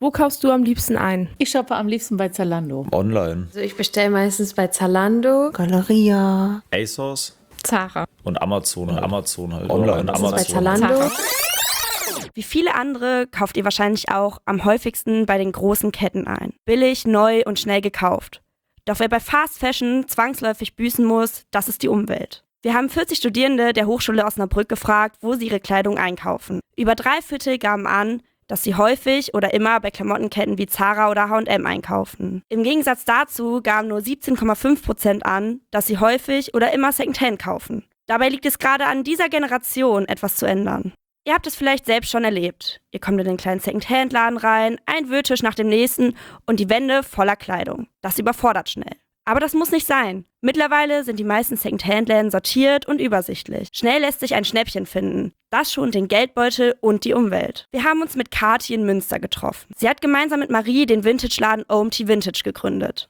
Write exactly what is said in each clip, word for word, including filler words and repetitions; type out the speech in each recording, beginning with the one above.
Wo kaufst du am liebsten ein? Ich shoppe am liebsten bei Zalando. Online. Also ich bestelle meistens bei Zalando, Galeria, ASOS Zara. und Amazon. Und Amazon halt. Online und Amazon. bei Zalando. Zara. Wie viele andere kauft ihr wahrscheinlich auch am häufigsten bei den großen Ketten ein. Billig, neu und schnell gekauft. Doch wer bei Fast Fashion zwangsläufig büßen muss, das ist die Umwelt. Wir haben vierzig Studierende der Hochschule Osnabrück gefragt, wo sie ihre Kleidung einkaufen. Über drei Viertel gaben an, dass sie häufig oder immer bei Klamottenketten wie Zara oder H und M einkaufen. Im Gegensatz dazu gaben nur siebzehn Komma fünf Prozent an, dass sie häufig oder immer Secondhand kaufen. Dabei liegt es gerade an dieser Generation, etwas zu ändern. Ihr habt es vielleicht selbst schon erlebt. Ihr kommt in den kleinen Secondhand-Laden rein, ein Wühltisch nach dem nächsten und die Wände voller Kleidung. Das überfordert schnell. Aber das muss nicht sein. Mittlerweile sind die meisten Secondhand-Läden sortiert und übersichtlich. Schnell lässt sich ein Schnäppchen finden. Das schont den Geldbeutel und die Umwelt. Wir haben uns mit Kathi in Münster getroffen. Sie hat gemeinsam mit Marie den Vintage-Laden O M T Vintage gegründet.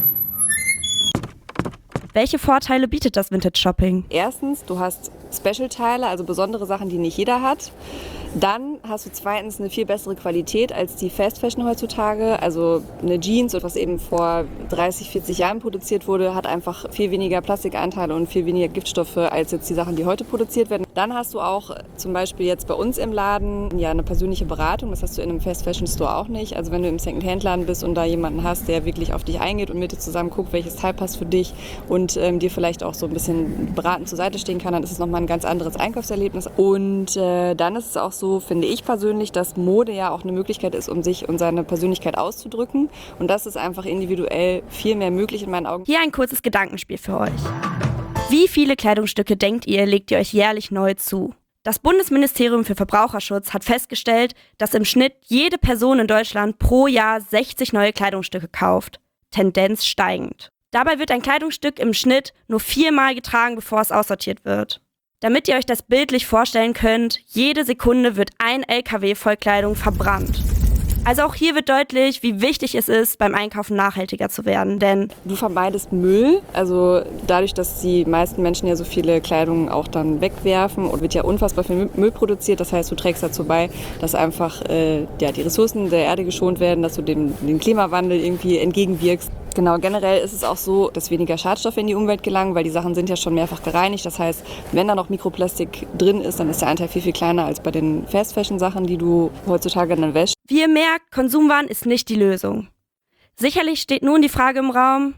Welche Vorteile bietet das Vintage-Shopping? Erstens, du hast Special-Teile, also besondere Sachen, die nicht jeder hat. Dann hast du zweitens eine viel bessere Qualität als die Fast Fashion heutzutage. Also eine Jeans, was eben vor dreißig, vierzig Jahren produziert wurde, hat einfach viel weniger Plastikanteile und viel weniger Giftstoffe als jetzt die Sachen, die heute produziert werden. Dann hast du auch zum Beispiel jetzt bei uns im Laden ja eine persönliche Beratung. Das hast du in einem Fast Fashion Store auch nicht. Also wenn du im Secondhand-Laden bist und da jemanden hast, der wirklich auf dich eingeht und mit dir zusammen guckt, welches Teil passt für dich und ähm, dir vielleicht auch so ein bisschen beratend zur Seite stehen kann, dann ist es nochmal ein ganz anderes Einkaufserlebnis. Und äh, dann ist es auch so, finde ich persönlich, dass Mode ja auch eine Möglichkeit ist, um sich und seine Persönlichkeit auszudrücken. Und das ist einfach individuell viel mehr möglich in meinen Augen. Hier ein kurzes Gedankenspiel für euch. Wie viele Kleidungsstücke denkt ihr, legt ihr euch jährlich neu zu? Das Bundesministerium für Verbraucherschutz hat festgestellt, dass im Schnitt jede Person in Deutschland pro Jahr sechzig neue Kleidungsstücke kauft. Tendenz steigend. Dabei wird ein Kleidungsstück im Schnitt nur viermal getragen, bevor es aussortiert wird. Damit ihr euch das bildlich vorstellen könnt, jede Sekunde wird ein L K W voll Kleidung verbrannt. Also auch hier wird deutlich, wie wichtig es ist, beim Einkaufen nachhaltiger zu werden, denn du vermeidest Müll, also dadurch, dass die meisten Menschen ja so viele Kleidung auch dann wegwerfen und wird ja unfassbar viel Müll produziert, das heißt, du trägst dazu bei, dass einfach äh, ja, die Ressourcen der Erde geschont werden, dass du dem, dem Klimawandel irgendwie entgegenwirkst. Genau, generell ist es auch so, dass weniger Schadstoffe in die Umwelt gelangen, weil die Sachen sind ja schon mehrfach gereinigt. Das heißt, wenn da noch Mikroplastik drin ist, dann ist der Anteil viel, viel kleiner als bei den Fast-Fashion-Sachen, die du heutzutage dann wäschst. Wie ihr merkt, Konsumwahn ist nicht die Lösung. Sicherlich steht nun die Frage im Raum,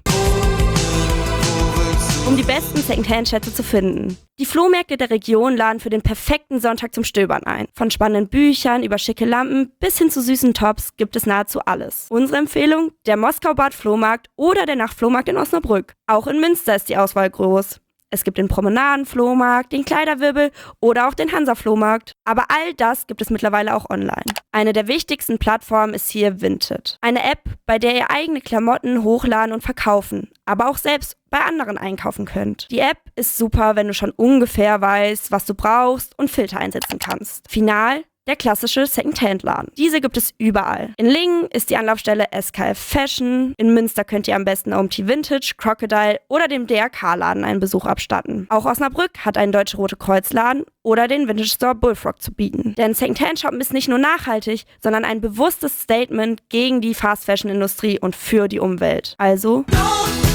um die besten Secondhand-Schätze zu finden. Die Flohmärkte der Region laden für den perfekten Sonntag zum Stöbern ein. Von spannenden Büchern über schicke Lampen bis hin zu süßen Tops gibt es nahezu alles. Unsere Empfehlung, der Moskau-Bad Flohmarkt oder der Nachtflohmarkt in Osnabrück. Auch in Münster ist die Auswahl groß. Es gibt den Promenaden-Flohmarkt, den Kleiderwirbel oder auch den Hansa-Flohmarkt. Aber all das gibt es mittlerweile auch online. Eine der wichtigsten Plattformen ist hier Vinted. Eine App, bei der ihr eigene Klamotten hochladen und verkaufen, aber auch selbst bei anderen einkaufen könnt. Die App ist super, wenn du schon ungefähr weißt, was du brauchst und Filter einsetzen kannst. Final: der klassische Secondhand-Laden. Diese gibt es überall. In Lingen ist die Anlaufstelle S K F Fashion. In Münster könnt ihr am besten O M T Vintage, Crocodile oder dem D R K-Laden einen Besuch abstatten. Auch Osnabrück hat einen Deutsche Rote Kreuz-Laden oder den Vintage Store Bullfrog zu bieten. Denn Secondhand-Shoppen ist nicht nur nachhaltig, sondern ein bewusstes Statement gegen die Fast-Fashion-Industrie und für die Umwelt. Also...